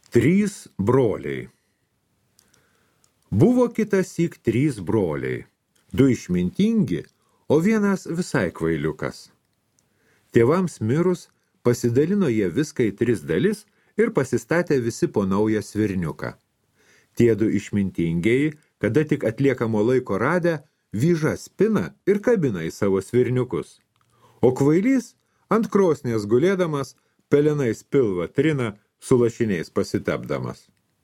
Trys broliai. Buvo kitąsyk 3 broliai, 2 išmintingi, o vienas visai kvailiukas. Tėvams mirus pasidalino jie viską į 3 dalis ir pasistatė visi po naują svirniuką. Tie 2 išmintingieji, kada tik atliekamo laiko radę, vyžas pina ir kabina į savo svirniukus. O kvailys ant krosnės gulėdamas pelenais pilvą trina, su lašiniais pasitepdamas.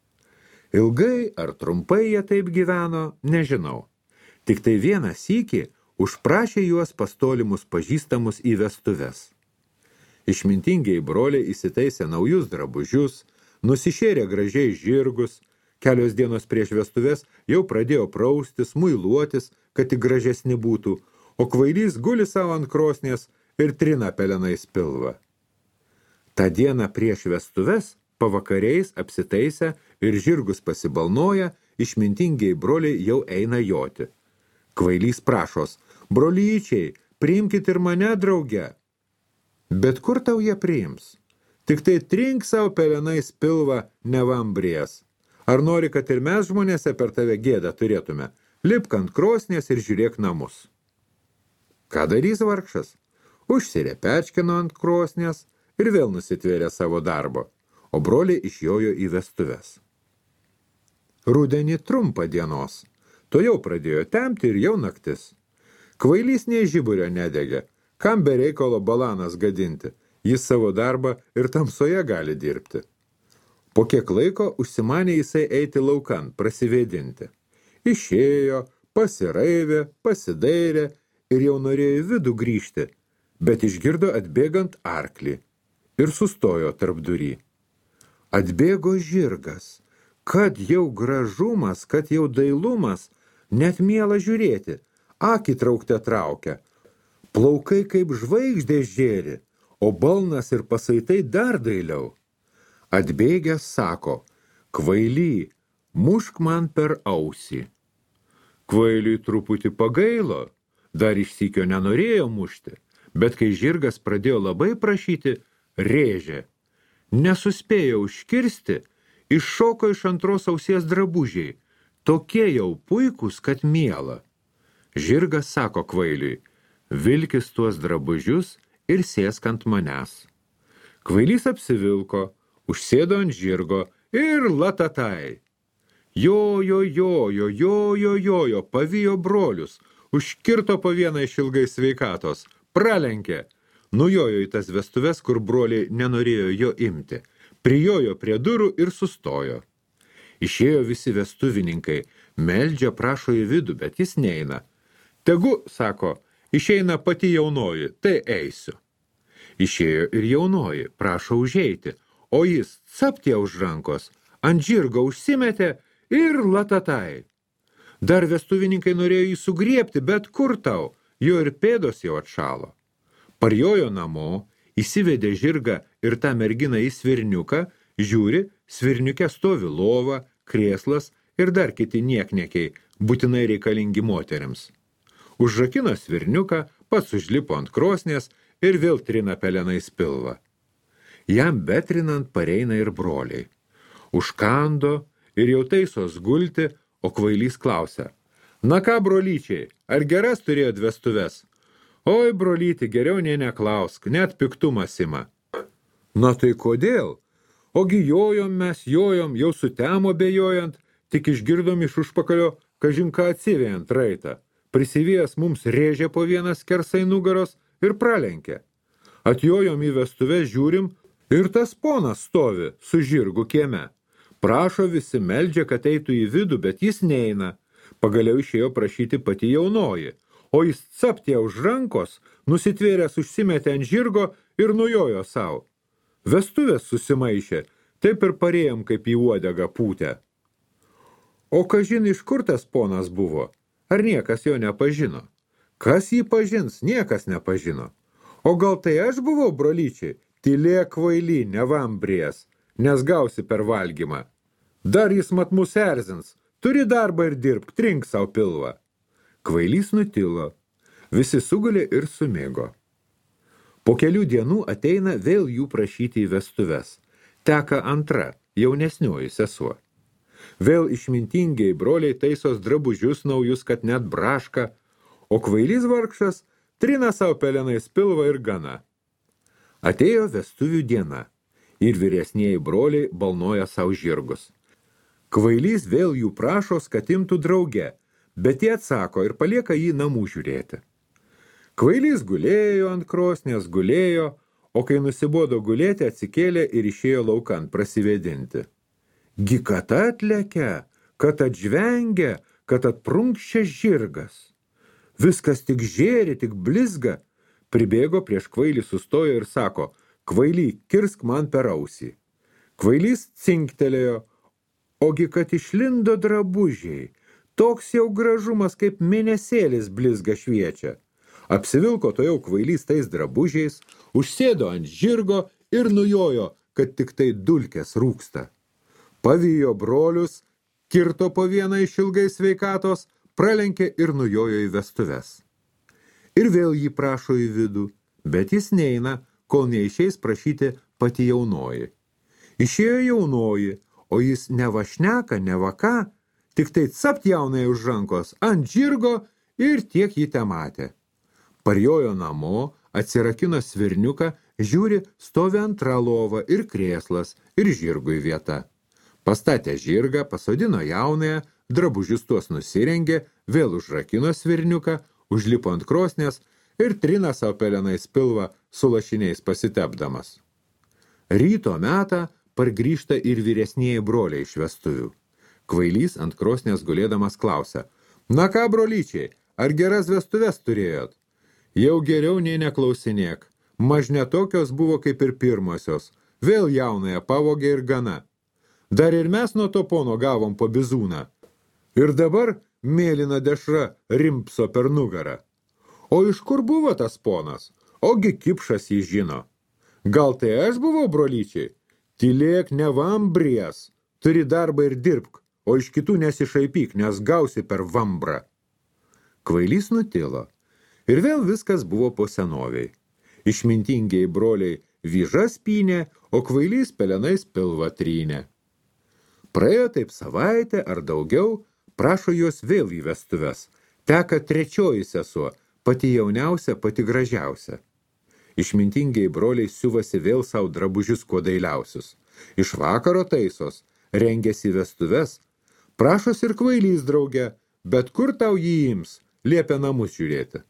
Ilgai ar trumpai jie taip gyveno, nežinau. Tik tai vieną sykį užprašė juos pas tolimus pažįstamus į vestuves. Išmintingiai broliai įsitaisė naujus drabužius, nusišėrė gražiai žirgus, kelios dienos prieš vestuves jau pradėjo praustis, muiluotis, kad tik gražesni būtų, o kvailys guli savo ant krosnės ir trina pelenais pilvą. Ta dieną prieš vestuves, pavakariais apsitaisę ir žirgus pasibalnoja, išmintingiai broliai jau eina joti. Kvailys prašos, brolyčiai, priimkit ir mane drauge. Bet kur tau jie priims? Tik tai trink savo pelenais pilvą nevambries. Ar nori, kad ir mes žmonėse per tave gėdą turėtume? Lipk ant krosnės ir žiūrėk namus. Ką darys vargšas? Užsirepečkino ant krosnės ir vėl nusitvėrė savo darbo, o broliai išjojo į vestuves. Rudenį trumpą dienos, to jau pradėjo temti ir jau naktis. Kvailys nei žiburio nedegė, kam be reikalo balanas gadinti, jis savo darbą ir tamsoje gali dirbti. Po kiek laiko užsimanė jisai eiti laukan, prasivėdinti. Išėjo, pasiraivė, pasidairė ir jau norėjo į vidų grįžti, bet išgirdo atbėgant arklį ir sustojo tarpdury. Atbėgo žirgas, kad jau gražumas, kad jau dailumas, net miela žiūrėti, akį traukte traukia, plaukai kaip žvaigždės žėri, o balnas ir pasaitai dar dailiau. Atbėgęs sako, kvaily, mušk man per ausį. Kvailiui truputį pagailo, dar išsykio nenorėjo mušti, bet kai žirgas pradėjo labai prašyti, rėžė. Nesuspėjo užkirsti, iššoko iš antros ausies drabužiai, tokie jau puikūs, kad miela. Žirgas sako kvailiui, vilkis tuos drabužius ir sėsk ant manęs. Kvailys apsivilko, užsėdo ant žirgo ir latatai. Jojo, pavijo brolius, užkirto po vieną iš ilgai sveikatos, pralenkė. Nujojo į tas vestuves, kur broliai nenorėjo jo imti. Prijojo prie durų ir sustojo. Išėjo visi vestuvininkai, meldžia prašo į vidų, bet jis neina. Tegu, sako, išeina pati jaunoji, tai eisiu. Išėjo ir jaunoji, prašo užeiti, o jis captė už rankos, ant žirgo užsimetė ir latatai. Dar vestuvininkai norėjo jį sugriebti, bet kur tau, jo ir pėdos jau atšalo. Parjojo namo, įsivedė žirgą ir tą merginą į svirniuką, žiūri, svirniuke stovi lova, krėslas ir dar kiti niekniekiai, būtinai reikalingi moterims. Užrakino svirniuką, pats užlipo ant krosnės ir vėl trina pelenais pilvą. Jam betrinant pareina ir broliai. Užkando ir jau taisos gulti, o kvailys klausia, na ką, brolyčiai, ar geras turėjot vestuves? Oi, brolyti, geriau nei neklausk, net piktumas ima. Na tai kodėl? Ogi jojom mes, jau sutemo bejojant, tik išgirdom iš užpakalio, kažin ką atsivėjant raitą. Prisivėjęs mums rėžė po vieną skersai nugaros ir pralenkė. Atjojom į vestuves, žiūrim, ir tas ponas stovi su žirgu kieme. Prašo visi, meldžia, kad eitų į vidų, bet jis neina. Pagaliau išėjo prašyti pati jaunoji. O jis captė už rankos, nusitvėręs užsimetė ant žirgo ir nujojo savo. Vestuvės susimaišė, taip ir parėjom kaip į uodegą pūtę. O kažin iš kur tas ponas buvo? Ar niekas jo nepažino? Kas jį pažins, niekas nepažino. O gal tai aš buvau, brolyčiai? Tylėk kvaily, nevambries, nes gausi per valgymą. Dar jis mat mus erzins, turi darbą ir dirbk, trink savo pilvą. Kvailys nutilo, visi sugulė ir sumėgo. Po kelių dienų ateina vėl jų prašyti į vestuves. Teka antra, jaunesnioji sesuo. Vėl išmintingiai broliai taisos drabužius naujus, kad net braška, o kvailys vargšas trina savo pelenais pilvą ir gana. Atėjo vestuvių diena ir vyresnieji broliai balnoja savo žirgus. Kvailys vėl jų prašo, kad imtų drauge, bet jie atsako ir palieka jį namų žiūrėti. Kvailys gulėjo ant krosnės, gulėjo, o kai nusibodo gulėti, atsikėlė ir išėjo laukan prasivėdinti. Gi kad atlekia, kad atžvengia, kad atprunkščia žirgas. Viskas tik žėri, tik blizga. Pribėgo prieš kvailį, sustojo ir sako, kvaily, kirsk man per ausį. Kvailys cinktelėjo, ogi kad išlindo drabužiai, toks jau gražumas kaip mėnesėlis blizga šviečia. Apsivilko to jau kvailys tais drabužiais, užsėdo ant žirgo ir nujojo, kad tik tai dulkės rūksta. Pavijo brolius, kirto po vieną iš ilgai sveikatos, pralenkė ir nujojo į vestuves. Ir vėl jį prašo į vidų, bet jis neina, kol neišeis prašyti pati jaunoji. Išėjo jaunoji, o jis nevašneka, nevaka, tik tai capt jaunai už rankos ant žirgo ir tiek jį tematė. Parjojo namo, atsirakino svirniuką, žiūri, stovi antra lova ir krėslas, ir žirgui vieta. Pastatė žirgą, pasodino jaunąją, drabužius tuos nusirengė, vėl užrakino svirniuką, užlipo ant krosnės ir trina savo pelenais pilvą su lašiniais pasitepdamas. Ryto metą pargrįžta ir vyresnieji broliai iš vestuvių. Kvailys ant krosnės gulėdamas klausia, na ką, brolyčiai, ar geras vestuves turėjot? Jau geriau nei neklausinėk, maž ne tokios buvo kaip ir pirmosios, vėl jaunąją pavogė ir gana. Dar ir mes nuo to pono gavom po bizūną. Ir dabar mėlyna dešra rimpso per nugarą. O iš kur buvo tas ponas? Ogi kipšas jį žino. Gal tai aš buvau, brolyčiai? Tylėk, nevambries, turi darbą ir dirbk, o iš kitų nesišaipyk, nes gausi per vambrą. Kvailys nutilo. Ir vėl viskas buvo po senoviai. Išmintingiai broliai vyžas pynė, o kvailys pelenais pilvą trynė. Praėjo taip savaitę ar daugiau, prašo juos vėl į vestuves. Teka trečioji sesuo, pati jauniausia, pati gražiausia. Išmintingiai broliai siuvasi vėl savo drabužius kuo dailiausius. Iš vakaro taisos, rengiasi vestuves. Prašos ir kvailys drauge, bet kur tau jį ims, liepia namus žiūrėti.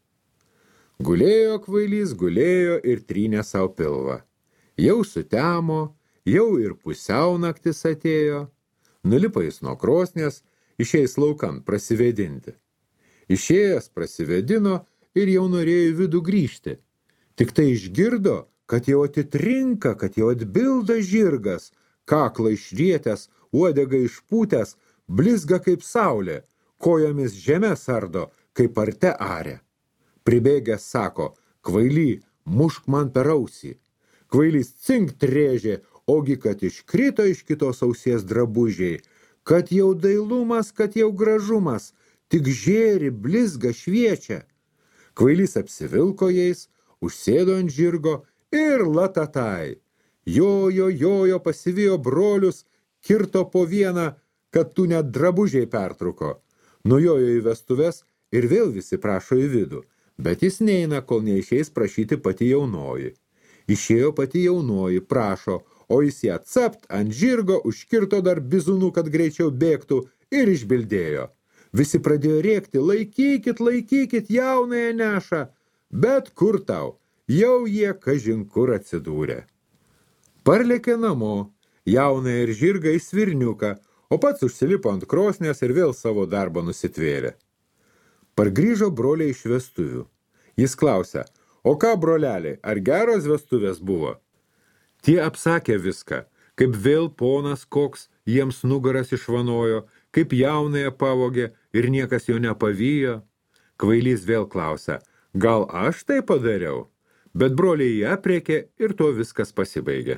Gulėjo kvailys, gulėjo ir trynė savo pilvą. Jau sutemo, jau ir pusiau naktis atėjo. Nulipo jis nuo krosnės, išeis laukan prasivėdinti. Išėjęs prasivėdino ir jau norėjo į vidų grįžti. Tik tai išgirdo, kad jau atitrinka, kad jau atbilda žirgas, kaklą išrietęs, uodegą išpūtęs, blizga kaip saulė, kojomis žemę sardo, kaip arte arė. Pribėgęs sako, kvaily, mušk man per ausį. Kvailys cinkt rėžė, ogi kad iškrito iš kitos ausies drabužiai, kad jau dailumas, kad jau gražumas, tik žėri, blizga, šviečia. Kvailys apsivilko jais, užsėdo ant žirgo ir latatai. Jojo, pasivijo brolius, kirto po vieną, kad tu net drabužiai pertruko. Nujojo į vestuves ir vėl visi prašo į vidų, bet jis neina, kol neišeis prašyti pati jaunoji. Išėjo pati jaunoji, prašo, o jis ją capt ant žirgo, užkirto dar bizūnų, kad greičiau bėgtų ir išbildėjo. Visi pradėjo rėkti, laikykit, jaunąją neša, bet kur tau, jau jie kažin kur atsidūrė. Parlėkė namo, jaunąją ir žirgą į svirniuką, o pats užsilipo ant krosnės ir vėl savo darbą nusitvėrė. Pargrįžo broliai iš vestuvių. Jis klausia, o ką, broleliai, ar geros vestuvės buvo? Tie apsakė viską, kaip vėl ponas koks jiems nugaras išvanojo, kaip jaunąją pavogė ir niekas jo nepavijo. Kvailys vėl klausia, gal aš tai padariau? Bet broliai jį aprėkė ir to viskas pasibaigė.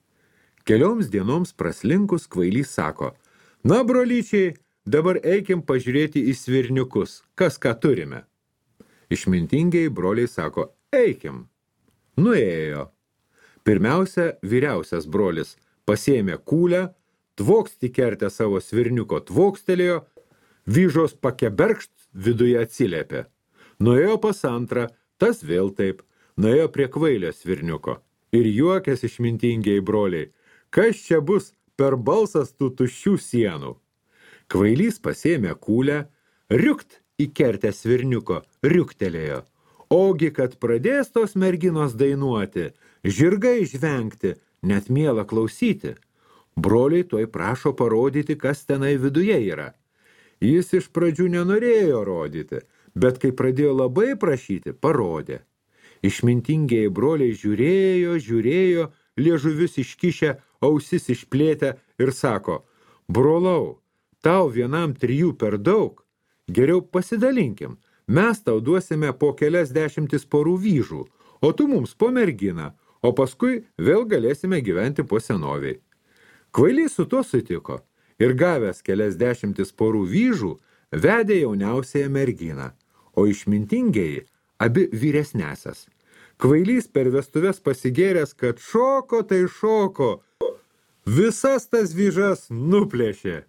Kelioms dienoms praslinkus kvailys sako, na, brolyčiai, dabar eikim pažiūrėti į svirniukus, kas ką turime. Išmintingiai broliai sako, eikim. Nuėjo. Pirmiausia, vyriausias brolis pasiėmė kūlę, tvoksti kertę savo svirniuko tvokstelėjo, vyžos pakeberkšt viduje atsiliepė. Nuėjo pas antrą, tas vėl taip, nuėjo prie kvailio svirniuko. Ir juokės išmintingieji broliai, kas čia bus per balsas tų tuščių sienų. Kvailys pasėmė kūlę, riukt į kertę svirniuko, riuktelėjo. Ogi, kad pradės tos merginos dainuoti, žirgai žvengti, net miela klausyti. Broliai tuoj prašo parodyti, kas tenai viduje yra. Jis iš pradžių nenorėjo rodyti, bet kai pradėjo labai prašyti, parodė. Išmintingieji broliai žiūrėjo, liežuvius iškišę, ausis išplėtę ir sako, brolau, tau vienam 3 per daug, geriau pasidalinkim, mes tau duosime po kelias 10 porų vyžų, o tu mums po merginą, o paskui vėl galėsime gyventi po senoviai. Kvailys su to sutiko ir gavęs kelias 10 porų vyžų vedė jauniausiąją merginą, o išmintingieji abi vyresnesias. Kvailys per vestuves pasigėręs, kad šoko tai šoko, visas tas vyžas nuplėšė.